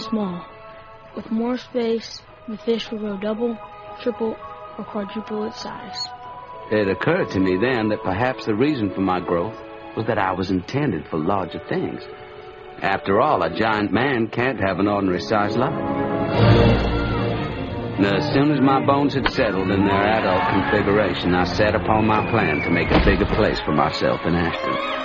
small. With more space, the fish will grow double, triple, or quadruple its size. It occurred to me then that perhaps the reason for my growth was that I was intended for larger things. After all, a giant man can't have an ordinary-sized life. And as soon as my bones had settled in their adult configuration, I set upon my plan to make a bigger place for myself in Ashton.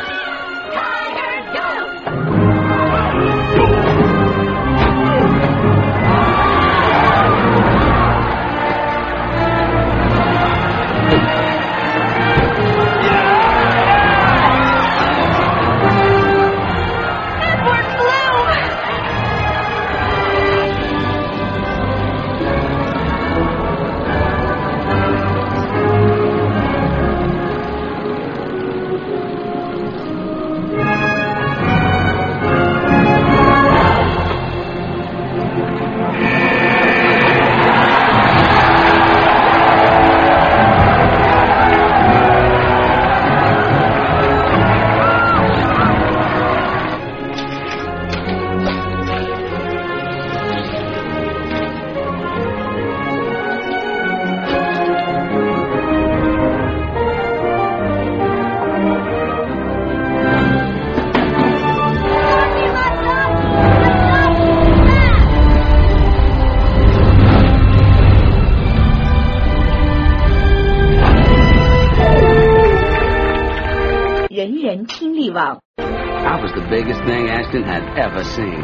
I was the biggest thing Ashton had ever seen.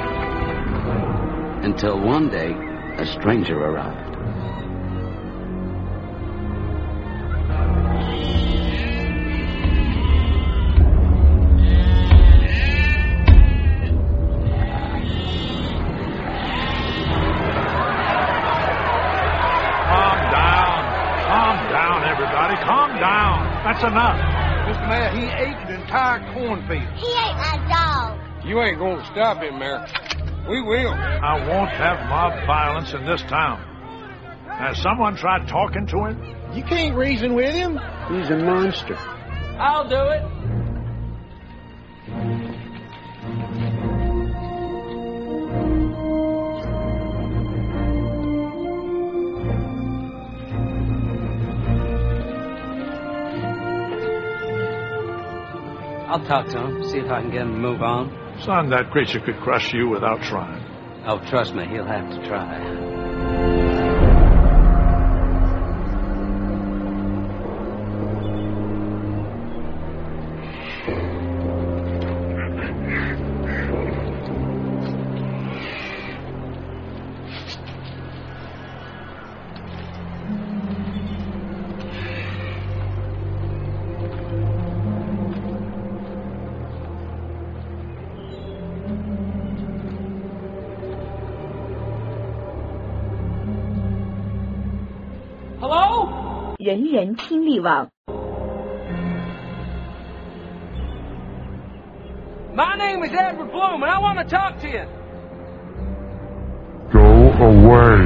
Until one day, a stranger arrived. Calm down, everybody. Calm down. That's enough. Mr. Mayor, he ate the entire cornfield. He ate my dog. You ain't gonna stop him, Mayor. We will. I won't have mob violence in this town. Has someone tried talking to him? You can't reason with him. He's a monster. I'll do it. I'll talk to him, see if I can get him to move on. Son, that creature could crush you without trying. Oh, trust me, he'll have to try. Hello? 人人听力网 My name is Edward Bloom, and I want to talk to you. Go away.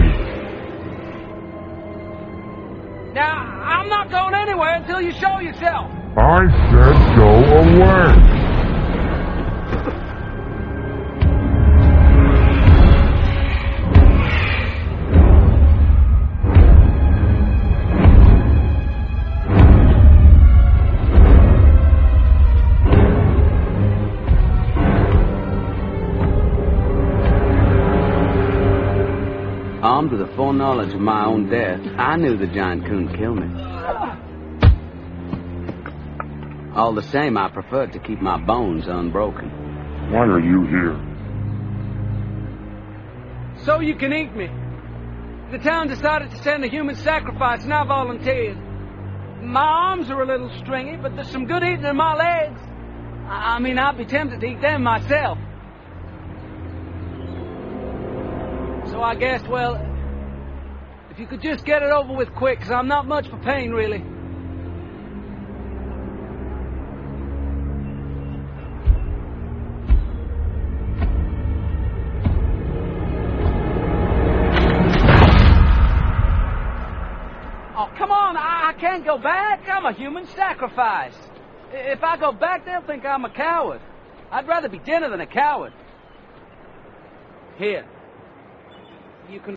Now, I'm not going anywhere until you show yourself. I said go away. Armed with the foreknowledge of my own death, I knew the giant couldn't kill me. All the same, I preferred to keep my bones unbroken. Why are you here? So you can eat me. The town decided to send a human sacrifice, and I volunteered. My arms are a little stringy, but there's some good eating in my legs. I mean, I'd be tempted to eat them myself. So I guessed, well, if you could just get it over with quick, because I'm not much for pain, really. Oh, come on, I can't go back. I'm a human sacrifice. If I go back, they'll think I'm a coward. I'd rather be dinner than a coward. Here. You can